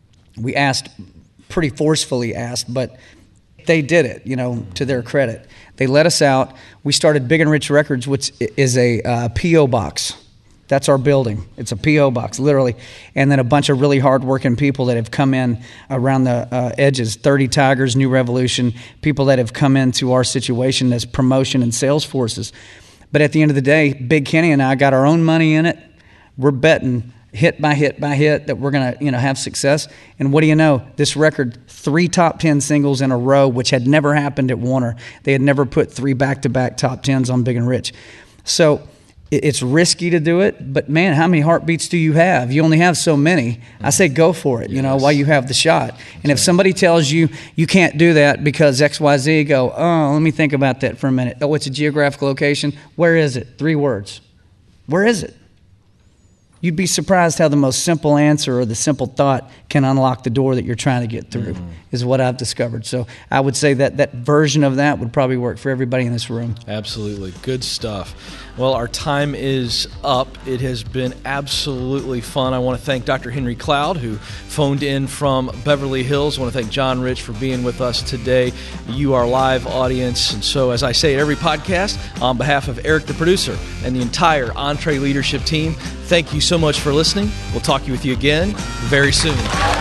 We asked, pretty forcefully asked, but they did it, to their credit. They let us out. We started Big and Rich Records, which is a P.O. box. That's our building. It's a P.O. box, literally. And then a bunch of really hard-working people that have come in around the edges, 30 Tigers, New Revolution, people that have come into our situation as promotion and sales forces. But at the end of the day, Big Kenny and I got our own money in it. We're betting hit by hit by hit that we're going to have success. And what do you know? This record, 3 top 10 singles in a row, which had never happened at Warner. They had never put 3 back-to-back top 10s on Big and Rich. So it's risky to do it, but man, how many heartbeats do you have? You only have so many. I say go for it, while you have the shot. And if somebody tells you you can't do that because XYZ, go, oh, let me think about that for a minute. Oh, it's a geographical location. Where is it? 3 words. Where is it? You'd be surprised how the most simple answer or the simple thought can unlock the door that you're trying to get through, is what I've discovered. So I would say that version of that would probably work for everybody in this room. Absolutely. Good stuff. Well, our time is up. It has been absolutely fun. I want to thank Dr. Henry Cloud, who phoned in from Beverly Hills. I want to thank John Rich for being with us today. You, our live audience. And so, as I say at every podcast, on behalf of Eric, the producer, and the entire EntreLeadership team, thank you so much for listening. We'll talk with you again very soon.